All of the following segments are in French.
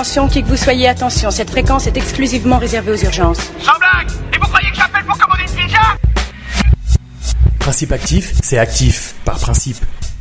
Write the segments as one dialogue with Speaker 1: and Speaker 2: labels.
Speaker 1: Attention, qui que vous soyez, attention, cette fréquence est exclusivement réservée aux urgences.
Speaker 2: Sans blague! Et vous croyez que j'appelle pour commander une pizza?
Speaker 3: Principe actif, c'est actif, par principe.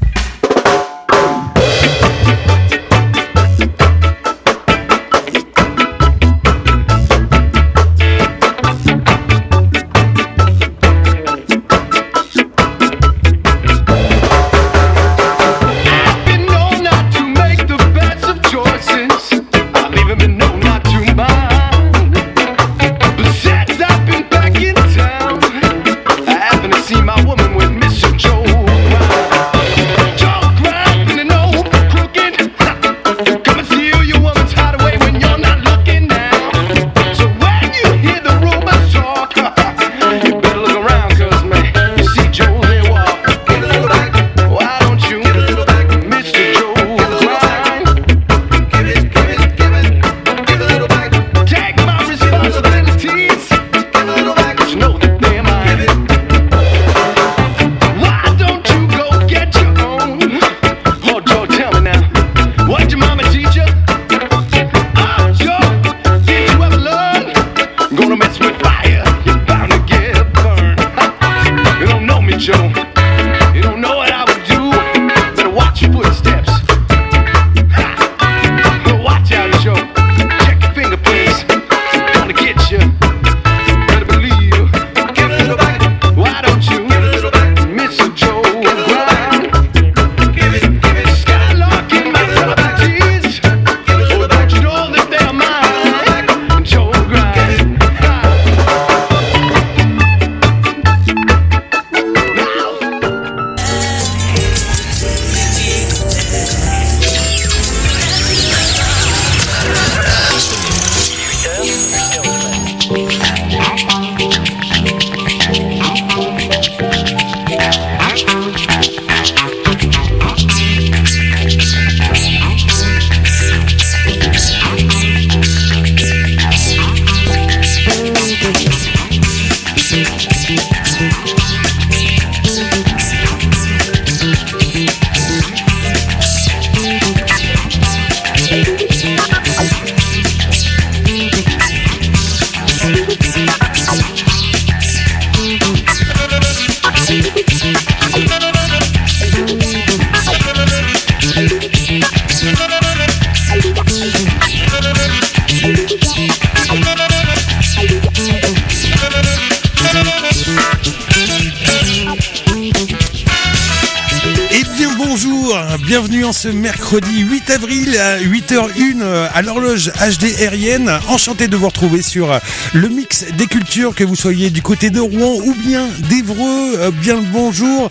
Speaker 4: Bienvenue en ce mercredi 8 avril à 8h01 à l'horloge HD aérienne. Enchanté de vous retrouver sur le mix des cultures, que vous soyez du côté de Rouen ou bien d'Évreux. Bien le bonjour.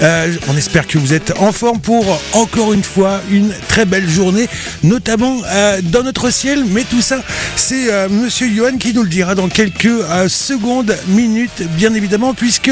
Speaker 4: On espère que vous êtes en forme pour encore une fois une très belle journée, notamment dans notre ciel. Mais tout ça, c'est Monsieur Johan qui nous le dira dans quelques secondes, minutes, bien évidemment, puisque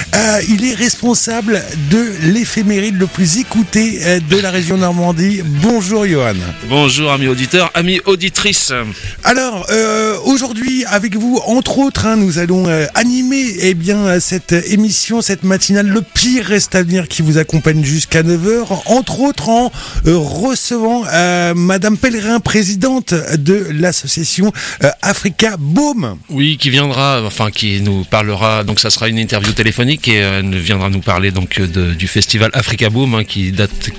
Speaker 4: il est responsable de l'éphéméride le plus écouté de la région Normandie. Bonjour Johan.
Speaker 5: Bonjour amis auditeurs, amis auditrices.
Speaker 4: Alors aujourd'hui avec vous, entre autres, nous allons animer cette émission, cette matinale Le Pire reste à venir, qui vous accompagne jusqu'à 9h, entre autres en recevant Madame Pellerin, présidente de l'association Africa Boom.
Speaker 5: Oui, qui nous parlera, donc ça sera une interview téléphonique et elle viendra nous parler donc du festival Africa Boom qui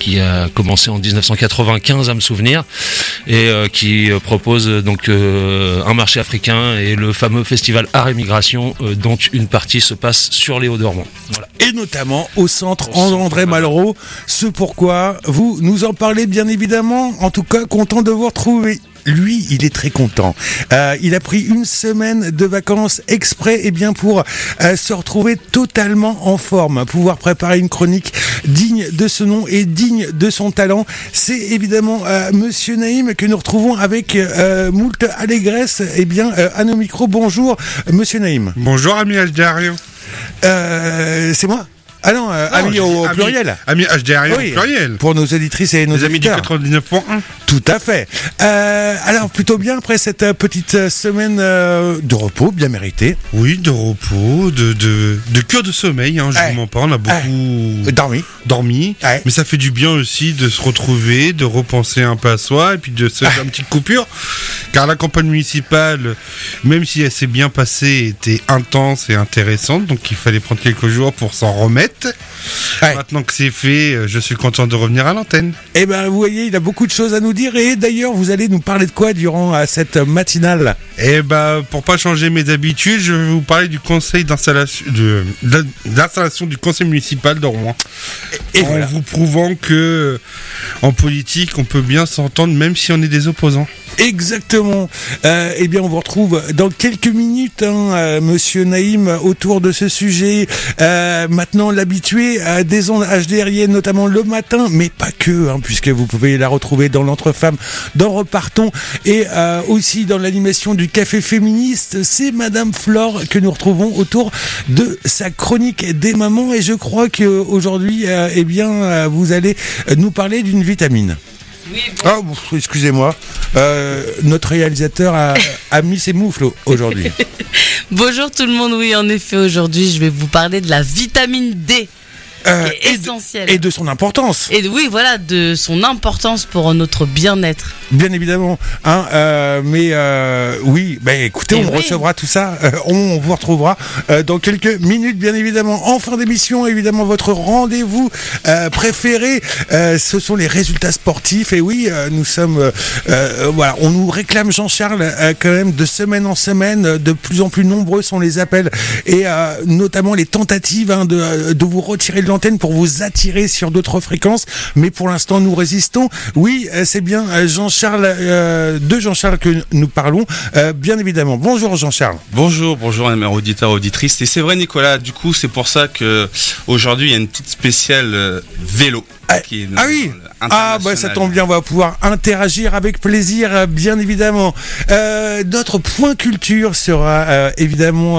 Speaker 5: a commencé en 1995 à me souvenir, et qui propose donc un marché africain et le fameux festival Art et Migration, dont une partie se passe sur les Hauts-de-Rouen. Voilà.
Speaker 4: Et notamment au centre André Malraux, ce pourquoi vous nous en parlez bien évidemment. En tout cas, content de vous retrouver. Lui, il est très content. Il a pris une semaine de vacances exprès pour se retrouver totalement en forme, pouvoir préparer une chronique digne de ce nom et digne de son talent. C'est évidemment Monsieur Naïm que nous retrouvons avec moult allégresse à nos micros. Bonjour Monsieur Naïm.
Speaker 6: Bonjour ami Aldario.
Speaker 4: C'est moi. Ah non, amis au pluriel.
Speaker 6: Amis HDR au pluriel.
Speaker 4: Pour nos auditrices et nos
Speaker 6: les amis du
Speaker 4: auditeurs.
Speaker 6: 99.1.
Speaker 4: Tout à fait. Alors, plutôt bien après cette petite semaine de repos, bien méritée.
Speaker 6: Oui, de repos, de cure de sommeil, hein, je vous mens pas, on a beaucoup dormi.
Speaker 4: Ouais.
Speaker 6: Mais ça fait du bien aussi de se retrouver, de repenser un peu à soi et puis de se faire une petite coupure. Car la campagne municipale, même si elle s'est bien passée, était intense et intéressante, donc il fallait prendre quelques jours pour s'en remettre. Ouais. Maintenant que c'est fait, je suis content de revenir à l'antenne.
Speaker 4: Eh ben, vous voyez, il a beaucoup de choses à nous dire. Et d'ailleurs, vous allez nous parler de quoi durant cette matinale?
Speaker 6: Eh ben, pour pas changer mes habitudes, je vais vous parler du conseil d'installation du conseil municipal de Rouen. Et en voilà. Vous prouvant que en politique, on peut bien s'entendre même si on est des opposants.
Speaker 4: Exactement. Eh bien, on vous retrouve dans quelques minutes, Monsieur Naïm, autour de ce sujet. Maintenant, l'habitué des ondes HDRiennes, notamment le matin, mais pas que, puisque vous pouvez la retrouver dans l'Entre-Femmes, dans Repartons, et aussi dans l'animation du Café Féministe. C'est Madame Flore que nous retrouvons autour de sa chronique des mamans. Et je crois qu'aujourd'hui, eh bien, vous allez nous parler d'une vitamine.
Speaker 7: Oui, bon.
Speaker 4: Oh, excusez-moi. Notre réalisateur a mis ses moufles aujourd'hui.
Speaker 7: Bonjour tout le monde. Oui, en effet, aujourd'hui, je vais vous parler de la vitamine D. Qui est essentielle.
Speaker 4: Et de son importance.
Speaker 7: Et oui, voilà, de son importance pour notre bien-être.
Speaker 4: Bien évidemment. Oui, écoutez, on recevra tout ça. On vous retrouvera dans quelques minutes, bien évidemment. En fin d'émission, évidemment, votre rendez-vous préféré, ce sont les résultats sportifs. Et oui, nous sommes... voilà, on nous réclame, Jean-Charles, quand même, de semaine en semaine. De plus en plus nombreux sont les appels. Et notamment les tentatives de vous retirer de l'antenne pour vous attirer sur d'autres fréquences, mais pour l'instant nous résistons. Oui, c'est bien Jean-Charles, de Jean-Charles que nous parlons, bien évidemment. Bonjour Jean-Charles.
Speaker 8: Bonjour mes auditeurs, auditrices. Et c'est vrai Nicolas, du coup c'est pour ça que aujourd'hui il y a une petite spéciale vélo.
Speaker 4: Ça tombe bien, on va pouvoir interagir avec plaisir, bien évidemment. Notre point culture sera évidemment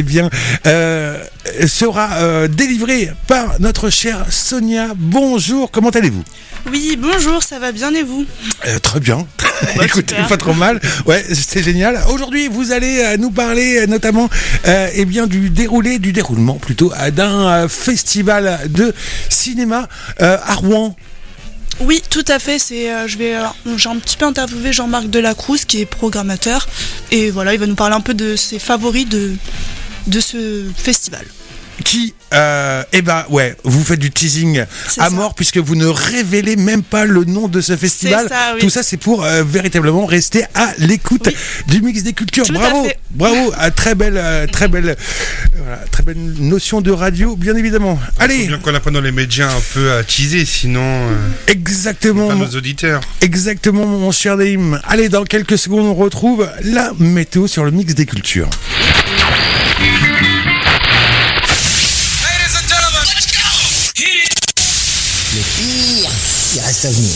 Speaker 4: sera délivré par notre chère Sonia. Bonjour, comment allez-vous?
Speaker 9: Oui, bonjour, ça va bien et vous?
Speaker 4: Très bien. Écoutez, pas trop mal. Ouais, c'est génial. Aujourd'hui, vous allez nous parler notamment du déroulement plutôt d'un festival de cinéma à Rouen.
Speaker 9: Oui, tout à fait. J'ai un petit peu interviewé Jean-Marc Delacruz qui est programmateur et voilà, il va nous parler un peu de ses favoris de ce festival.
Speaker 4: Qui, vous faites du teasing à mort puisque vous ne révélez même pas le nom de ce festival.
Speaker 9: C'est ça, oui.
Speaker 4: Tout ça, c'est pour véritablement rester à l'écoute du Mix des Cultures. Bravo, très belle notion de radio, bien évidemment. Allez.
Speaker 6: Il faut bien qu'on apprenne dans les médias un peu à teaser, sinon.
Speaker 4: Exactement.
Speaker 6: Pas nos auditeurs.
Speaker 4: Exactement, mon cher Naïm. Allez, dans quelques secondes, on retrouve la météo sur le Mix des Cultures.
Speaker 10: Il reste à venir.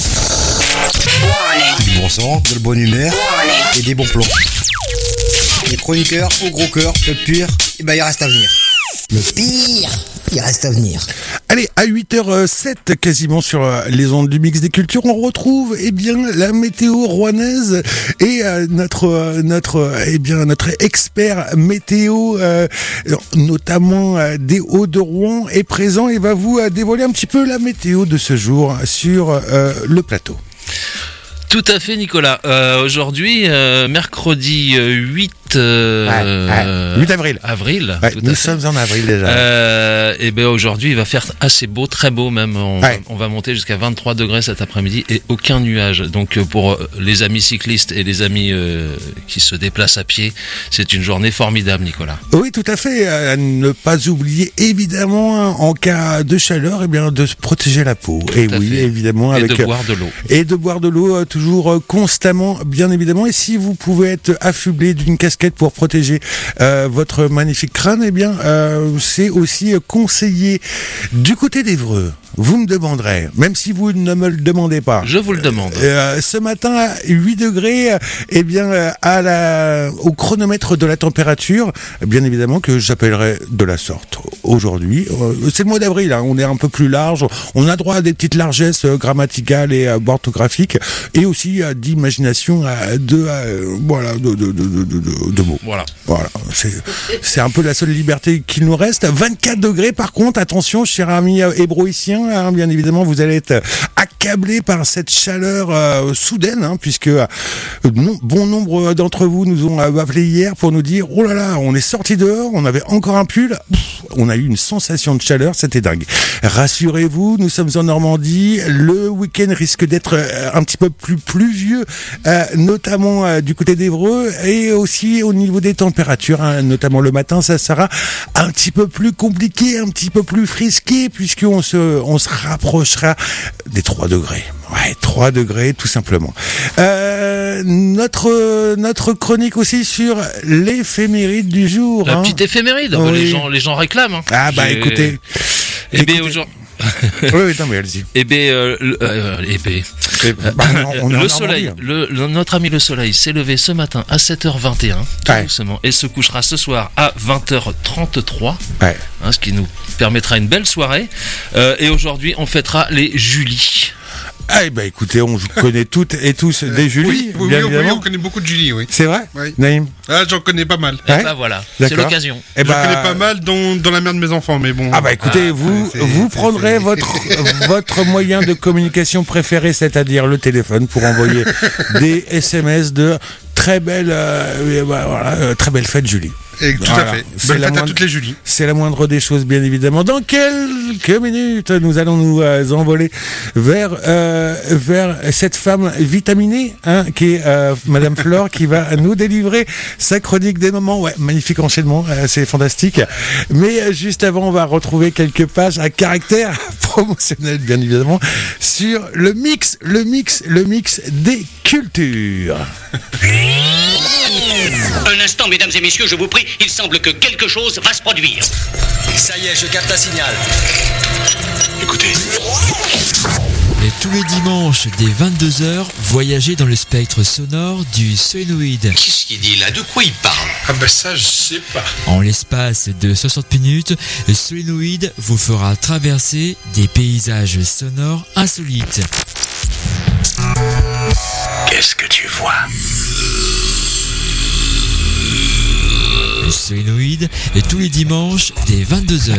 Speaker 10: Du bon sang, de la bonne humeur et des bons plans. Les chroniqueurs au gros cœur, le pire, il reste à venir. Le pire, il reste à venir.
Speaker 4: Allez, à 8h07 quasiment sur les ondes du Mix des Cultures, on retrouve la météo rouennaise et notre expert météo, notamment des Hauts-de-Rouen, est présent et va vous dévoiler un petit peu la météo de ce jour sur le plateau.
Speaker 5: Tout à fait Nicolas. Aujourd'hui, mercredi 8
Speaker 4: avril.
Speaker 5: Ouais,
Speaker 4: nous sommes en avril déjà.
Speaker 5: Aujourd'hui, il va faire assez beau, très beau même. On va monter jusqu'à 23 degrés cet après-midi et aucun nuage. Donc pour les amis cyclistes et les amis qui se déplacent à pied, c'est une journée formidable, Nicolas.
Speaker 4: Oui, tout à fait. À ne pas oublier, évidemment, en cas de chaleur, de se protéger la peau. Et oui, fait. Évidemment.
Speaker 5: De boire de l'eau.
Speaker 4: Et de boire de l'eau toujours constamment, bien évidemment. Et si vous pouvez être affublé d'une casquette pour protéger votre magnifique crâne, c'est aussi conseillé. Du côté d'Évreux, vous me demanderez, même si vous ne me le demandez pas.
Speaker 5: Je vous le demande.
Speaker 4: Ce matin, 8 degrés, au chronomètre de la température, bien évidemment que j'appellerai de la sorte. Aujourd'hui, c'est le mois d'avril, hein, on est un peu plus large, on a droit à des petites largesses grammaticales et orthographiques, et aussi d'imagination de mots.
Speaker 5: Voilà.
Speaker 4: C'est un peu la seule liberté qu'il nous reste. 24 degrés, par contre, attention, chers amis hébroïciens, hein, bien évidemment, vous allez être accablés par cette chaleur soudaine, hein, puisque bon nombre d'entre vous nous ont appelé hier pour nous dire, oh là là, on est sorti dehors, on avait encore un pull, on a eu une sensation de chaleur, c'était dingue. Rassurez-vous, nous sommes en Normandie, le week-end risque d'être un petit peu plus pluvieux, notamment du côté d'Évreux, et aussi au niveau des températures, hein, notamment le matin, ça sera un petit peu plus compliqué, un petit peu plus frisqué, puisqu'on se rapprochera des 3 degrés. Ouais, 3 degrés, tout simplement. Notre chronique aussi sur l'éphéméride du jour.
Speaker 5: La petite éphéméride, oui. Les gens réclament. Hein.
Speaker 4: Ah bah écoutez.
Speaker 5: Eh bien aujourd'hui.
Speaker 4: Oui, non mais allez-y.
Speaker 5: Le soleil, notre ami le soleil s'est levé ce matin à 7h21, tout doucement, et se couchera ce soir à 20h33, ce qui nous permettra une belle soirée. Et aujourd'hui, on fêtera les Julie.
Speaker 4: Ah, bah écoutez, on connaît toutes et tous des Julie.
Speaker 6: Oui, on connaît beaucoup de Julie, oui.
Speaker 4: C'est vrai?
Speaker 6: Oui.
Speaker 4: Naïm?
Speaker 6: Ah, j'en connais pas mal.
Speaker 5: Bah voilà, c'est l'occasion.
Speaker 6: J'en connais pas mal dans la mère de mes enfants, mais bon.
Speaker 4: Ah bah écoutez, vous prendrez votre moyen de communication préféré, c'est-à-dire le téléphone, pour envoyer des SMS de très belles fêtes Julie.
Speaker 6: Et tout à fait. Bonne fête à toutes les Julie.
Speaker 4: C'est la moindre des choses, bien évidemment. Dans quelques minutes, nous allons nous envoler vers cette femme vitaminée, hein, qui est Madame Flore, qui va nous délivrer sa chronique des moments. Ouais, magnifique enchaînement, c'est fantastique. Mais juste avant, on va retrouver quelques pages à caractère promotionnel, bien évidemment, sur le mix des cultures.
Speaker 11: Un instant, mesdames et messieurs, je vous prie, il semble que quelque chose va se produire.
Speaker 12: Ça y est, je capte un signal.
Speaker 11: Écoutez.
Speaker 13: Et tous les dimanches, dès 22h, voyagez dans le spectre sonore du solénoïde.
Speaker 11: Qu'est-ce qu'il dit là? De quoi il parle?
Speaker 6: Ah bah ça, je sais pas.
Speaker 13: En l'espace de 60 minutes, le solénoïde vous fera traverser des paysages sonores insolites.
Speaker 11: Qu'est-ce que tu vois?
Speaker 13: Le solénoïde est tous les dimanches dès 22h.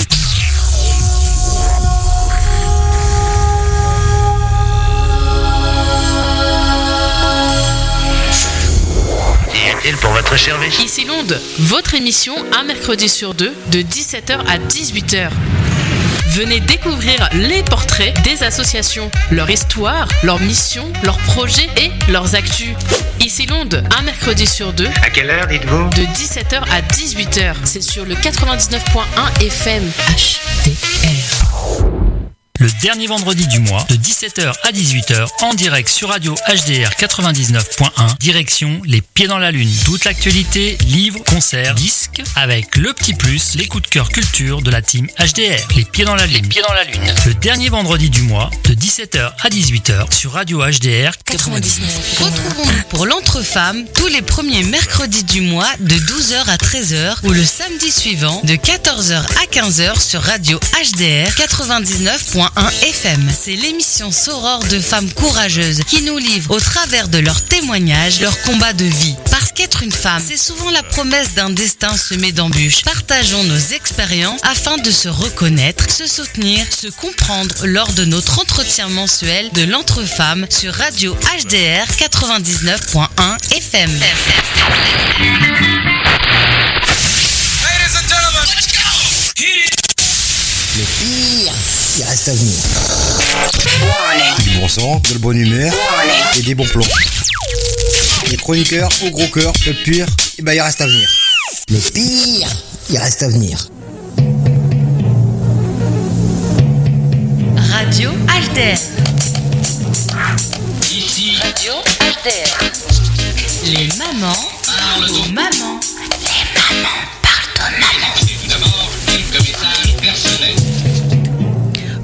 Speaker 11: Pour votre service.
Speaker 7: Ici Londres, votre émission un mercredi sur 2 de 17h à 18h. Venez découvrir les portraits des associations, leur histoire, leurs missions, leurs projets et leurs actus. Ici Londres, un mercredi sur 2.
Speaker 11: À quelle heure dites-vous?
Speaker 7: De 17h à 18h. C'est sur le 99.1 FM HDR.
Speaker 14: Le dernier vendredi du mois, de 17h à 18h, en direct sur Radio HDR 99.1, direction Les Pieds dans la Lune. Toute l'actualité, livres, concerts, disques, avec le petit plus, les coups de cœur culture de la team HDR. Les Pieds dans la Lune.
Speaker 11: Les Pieds dans la Lune.
Speaker 14: Le dernier vendredi du mois, de 17h à 18h, sur Radio HDR
Speaker 7: 99. Retrouvons-nous pour l'Entre-Femmes tous les premiers mercredis du mois, de 12h à 13h, ou le samedi suivant, de 14h à 15h, sur Radio HDR 99.1 FM. C'est l'émission Soror de femmes courageuses qui nous livrent au travers de leurs témoignages, leur combat de vie. Parce qu'être une femme, c'est souvent la promesse d'un destin semé d'embûches. Partageons nos expériences afin de se reconnaître, se soutenir, se comprendre lors de notre entretien mensuel de l'Entre-Femmes sur Radio HDR 99.1 FM.
Speaker 10: Le pire, il reste à venir. Du bon sang, de la bonne humeur et des bons plans. Les chroniqueurs au gros cœur, le pire, il reste à venir. Le pire, il reste à venir.
Speaker 7: Radio HDR.
Speaker 11: Ici
Speaker 7: Radio HDR. Les mamans parlent aux mamans. Les mamans parlent aux mamans.
Speaker 11: Tout d'abord, quelques messages personnels.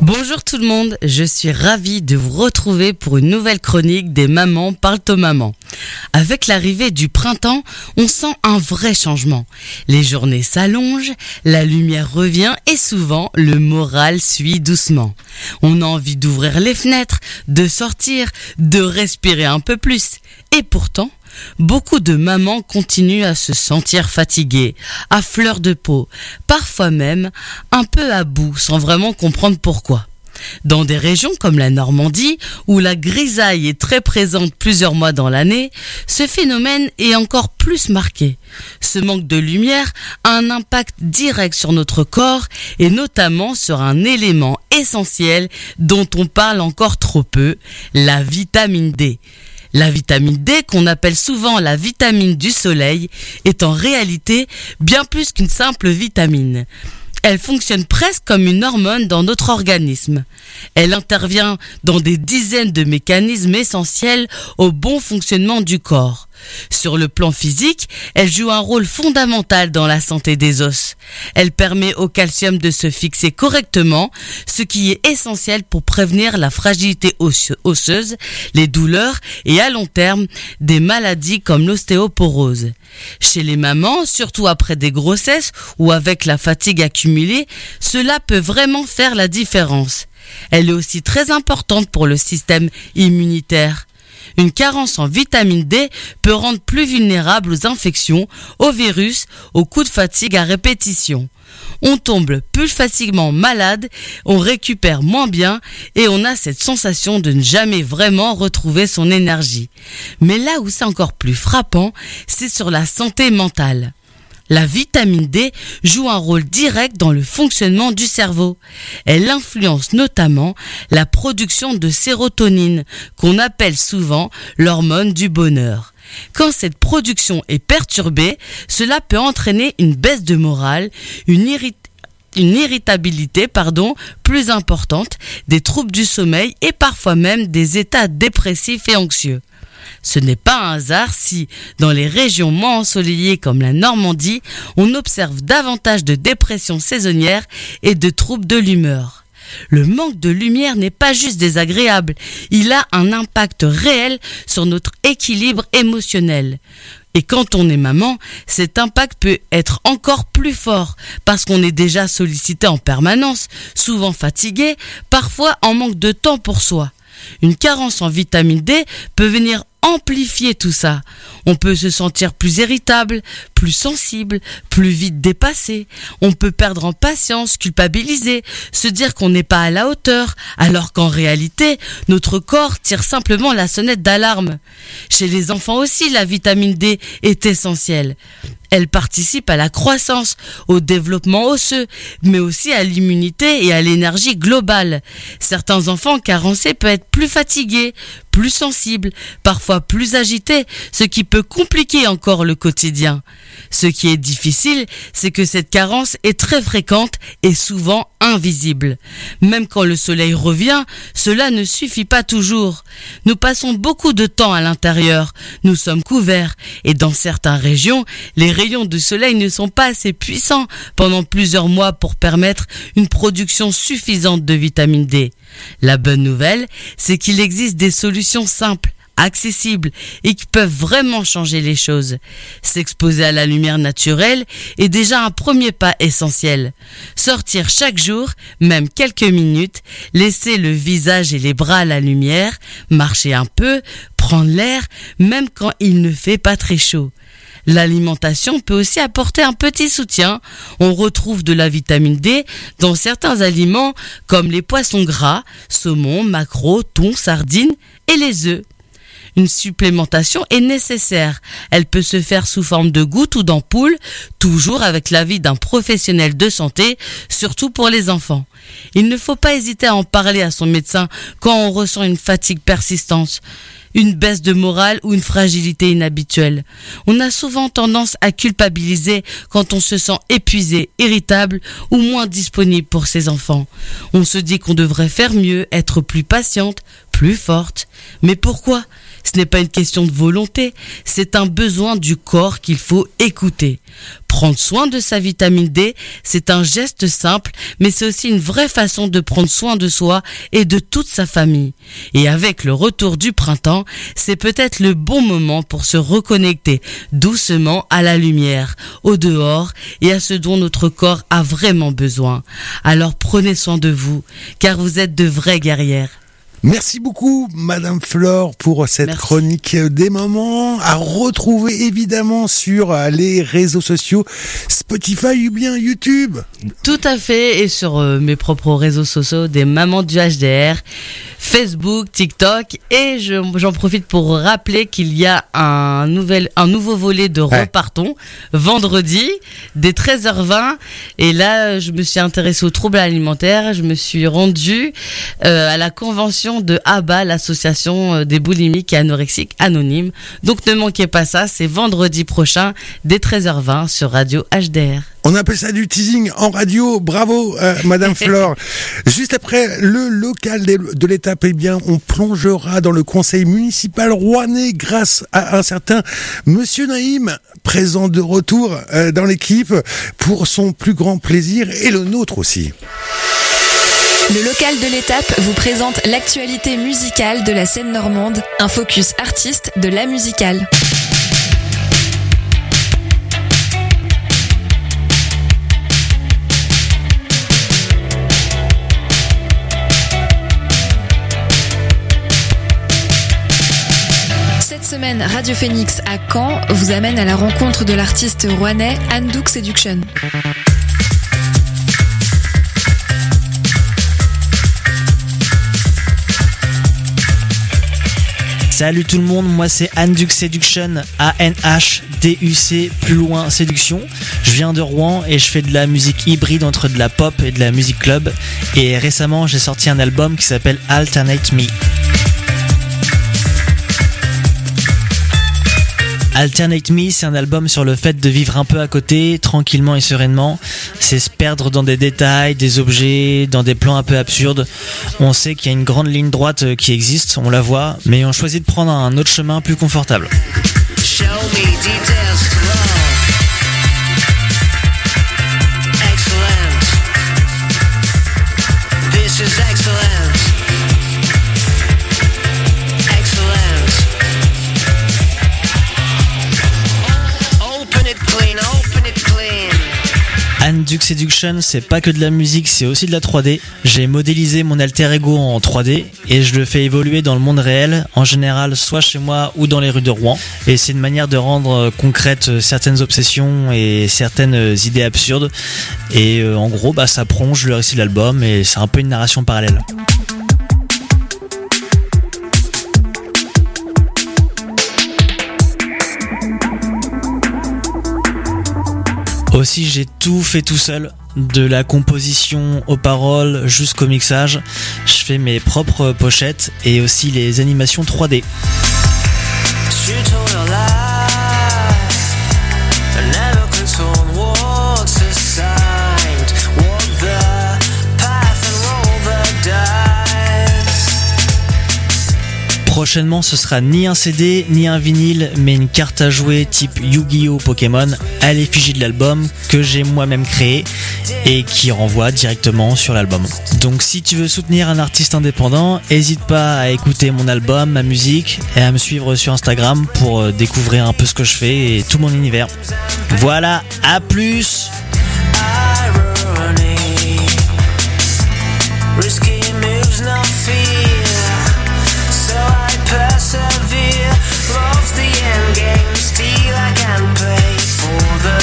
Speaker 15: Bonjour tout le monde, je suis ravie de vous retrouver pour une nouvelle chronique des mamans parlent aux mamans. Avec l'arrivée du printemps, on sent un vrai changement. Les journées s'allongent, la lumière revient et souvent le moral suit doucement. On a envie d'ouvrir les fenêtres, de sortir, de respirer un peu plus. Et pourtant, beaucoup de mamans continuent à se sentir fatiguées, à fleur de peau, parfois même un peu à bout sans vraiment comprendre pourquoi. Dans des régions comme la Normandie, où la grisaille est très présente plusieurs mois dans l'année, ce phénomène est encore plus marqué. Ce manque de lumière a un impact direct sur notre corps et notamment sur un élément essentiel dont on parle encore trop peu, la vitamine D. La vitamine D, qu'on appelle souvent la vitamine du soleil, est en réalité bien plus qu'une simple vitamine. Elle fonctionne presque comme une hormone dans notre organisme. Elle intervient dans des dizaines de mécanismes essentiels au bon fonctionnement du corps. Sur le plan physique, elle joue un rôle fondamental dans la santé des os. Elle permet au calcium de se fixer correctement, ce qui est essentiel pour prévenir la fragilité osseuse, les douleurs et à long terme, des maladies comme l'ostéoporose. Chez les mamans, surtout après des grossesses ou avec la fatigue accumulée, cela peut vraiment faire la différence. Elle est aussi très importante pour le système immunitaire. Une carence en vitamine D peut rendre plus vulnérable aux infections, aux virus, aux coups de fatigue à répétition. On tombe plus facilement malade, on récupère moins bien et on a cette sensation de ne jamais vraiment retrouver son énergie. Mais là où c'est encore plus frappant, c'est sur la santé mentale. La vitamine D joue un rôle direct dans le fonctionnement du cerveau. Elle influence notamment la production de sérotonine, qu'on appelle souvent l'hormone du bonheur. Quand cette production est perturbée, cela peut entraîner une baisse de morale, une irritabilité plus importante, des troubles du sommeil et parfois même des états dépressifs et anxieux. Ce n'est pas un hasard si, dans les régions moins ensoleillées comme la Normandie, on observe davantage de dépression saisonnière et de troubles de l'humeur. Le manque de lumière n'est pas juste désagréable, il a un impact réel sur notre équilibre émotionnel. Et quand on est maman, cet impact peut être encore plus fort parce qu'on est déjà sollicité en permanence, souvent fatigué, parfois en manque de temps pour soi. Une carence en vitamine D peut venir amplifier tout ça. On peut se sentir plus irritable, plus sensible, plus vite dépassé. On peut perdre en patience, culpabiliser, se dire qu'on n'est pas à la hauteur, alors qu'en réalité, notre corps tire simplement la sonnette d'alarme. Chez les enfants aussi, la vitamine D est essentielle. Elle participe à la croissance, au développement osseux, mais aussi à l'immunité et à l'énergie globale. Certains enfants carencés peuvent être plus fatigués, plus sensibles, parfois plus agités, ce qui peut compliquer encore le quotidien. Ce qui est difficile, c'est que cette carence est très fréquente et souvent invisible. Même quand le soleil revient, cela ne suffit pas toujours. Nous passons beaucoup de temps à l'intérieur, nous sommes couverts et dans certaines régions, les rayons du soleil ne sont pas assez puissants pendant plusieurs mois pour permettre une production suffisante de vitamine D. La bonne nouvelle, c'est qu'il existe des solutions simples, accessibles et qui peuvent vraiment changer les choses. S'exposer à la lumière naturelle est déjà un premier pas essentiel. Sortir chaque jour, même quelques minutes, laisser le visage et les bras à la lumière, marcher un peu, prendre l'air, même quand il ne fait pas très chaud. L'alimentation peut aussi apporter un petit soutien. On retrouve de la vitamine D dans certains aliments comme les poissons gras, saumon, maquereau, thon, sardines et les œufs. Une supplémentation est nécessaire. Elle peut se faire sous forme de gouttes ou d'ampoules, toujours avec l'avis d'un professionnel de santé, surtout pour les enfants. Il ne faut pas hésiter à en parler à son médecin quand on ressent une fatigue persistante, une baisse de morale ou une fragilité inhabituelle. On a souvent tendance à culpabiliser quand on se sent épuisé, irritable ou moins disponible pour ses enfants. On se dit qu'on devrait faire mieux, être plus patiente, plus forte. Mais pourquoi ? Ce n'est pas une question de volonté, c'est un besoin du corps qu'il faut écouter. Prendre soin de sa vitamine D, c'est un geste simple, mais c'est aussi une vraie façon de prendre soin de soi et de toute sa famille. Et avec le retour du printemps, c'est peut-être le bon moment pour se reconnecter doucement à la lumière, au dehors et à ce dont notre corps a vraiment besoin. Alors prenez soin de vous, car vous êtes de vraies guerrières.
Speaker 4: Merci beaucoup, Madame Flore, pour cette chronique des moments à retrouver évidemment sur les réseaux sociaux, Spotify ou bien YouTube.
Speaker 15: Tout à fait, et sur mes propres réseaux sociaux des mamans du HDR, Facebook, TikTok, et j'en profite pour rappeler qu'il y a un nouveau volet de Repartons, vendredi, dès 13h20, et là, je me suis intéressée aux troubles alimentaires, je me suis rendue à la convention de ABA, l'association des boulimiques et anorexiques anonymes. Donc ne manquez pas ça, c'est vendredi prochain dès 13h20 sur Radio HDR.
Speaker 4: On appelle ça du teasing en radio. Bravo, Madame Flore. Juste après le local de l'étape, eh bien, on plongera dans le conseil municipal rouennais grâce à un certain Monsieur Naïm, présent de retour dans l'équipe pour son plus grand plaisir et le nôtre aussi.
Speaker 16: Le local de l'étape vous présente l'actualité musicale de la scène normande, un focus artiste de la musicale. Cette semaine, Radio Phoenix à Caen vous amène à la rencontre de l'artiste rouennais Andouk Seduction.
Speaker 17: Salut tout le monde, moi c'est Andouk Seduction, A-N-H-D-U-C, plus loin Séduction. Je viens de Rouen et je fais de la musique hybride entre de la pop et de la musique club. Et récemment j'ai sorti un album qui s'appelle Alternate Me. Alternate Me, c'est un album sur le fait de vivre un peu à côté, tranquillement et sereinement. C'est se perdre dans des détails, des objets, dans des plans un peu absurdes. On sait qu'il y a une grande ligne droite qui existe, on la voit, mais on choisit de prendre un autre chemin plus confortable.
Speaker 18: Show me details to love. Excellent. This is excellent. Excellent. Open it clean, open it clean.
Speaker 17: Andouk Seduction, c'est pas que de la musique, c'est aussi de la 3D. J'ai modélisé mon alter ego en 3D et je le fais évoluer dans le monde réel, en général soit chez moi ou dans les rues de Rouen. Et c'est une manière de rendre concrètes certaines obsessions et certaines idées absurdes. Et en gros, ça prolonge le récit de l'album et c'est un peu une narration parallèle. Aussi, j'ai tout fait tout seul, de la composition aux paroles jusqu'au mixage. Je fais mes propres pochettes et aussi les animations 3D. Prochainement, ce sera ni un CD, ni un vinyle, mais une carte à jouer type Yu-Gi-Oh! Pokémon à l'effigie de l'album que j'ai moi-même créé et qui renvoie directement sur l'album. Donc si tu veux soutenir un artiste indépendant, n'hésite pas à écouter mon album, ma musique et à me suivre sur Instagram pour découvrir un peu ce que je fais et tout mon univers. Voilà, à plus!
Speaker 18: Persevere, love's the end game, still I can play for the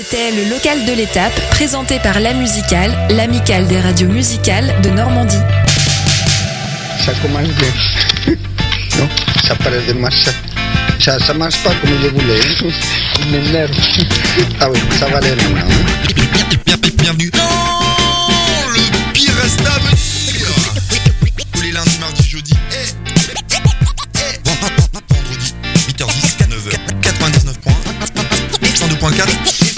Speaker 16: C'était le local de l'étape, présenté par La Musicale, l'amicale des radios musicales de Normandie.
Speaker 19: Ça commence bien. Non, ça paraît de marcher. Ça marche pas comme je voulais. Il m'énerve. Ah oui, ça va aller maintenant.
Speaker 20: Bienvenue dans le pire reste à venir. Tous les lundis, mardis, jeudis vendredi 8h10 9h 99 points 102.4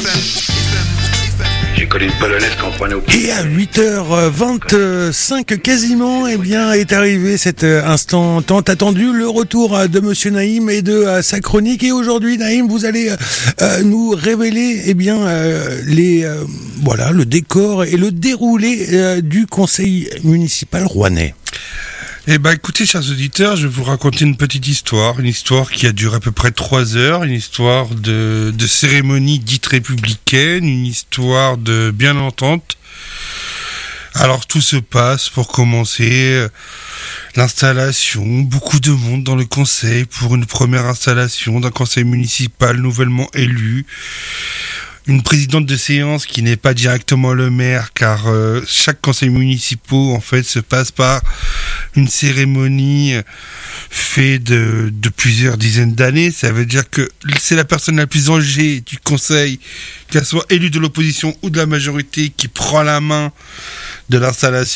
Speaker 21: J'ai connu une polonaise qu'on prenait au
Speaker 4: Et à 8h25 quasiment, eh bien, est arrivé cet instant tant attendu, le retour de Monsieur Naïm et de sa chronique. Et aujourd'hui, Naïm, vous allez nous révéler, eh bien, voilà, le décor et le déroulé du conseil municipal rouennais.
Speaker 6: Eh ben, écoutez, chers auditeurs, je vais vous raconter une petite histoire. Une histoire qui a duré à peu près 3 heures. Une histoire de cérémonie dite républicaine. Une histoire de bien-entente. Alors, tout se passe pour commencer l'installation. Beaucoup de monde dans le conseil pour une première installation d'un conseil municipal nouvellement élu. Une présidente de séance qui n'est pas directement le maire, car chaque conseil municipal en fait se passe par une cérémonie faite de plusieurs dizaines d'années. Ça veut dire que c'est la personne la plus âgée du conseil, qu'elle soit élue de l'opposition ou de la majorité, qui prend la main de l'installation.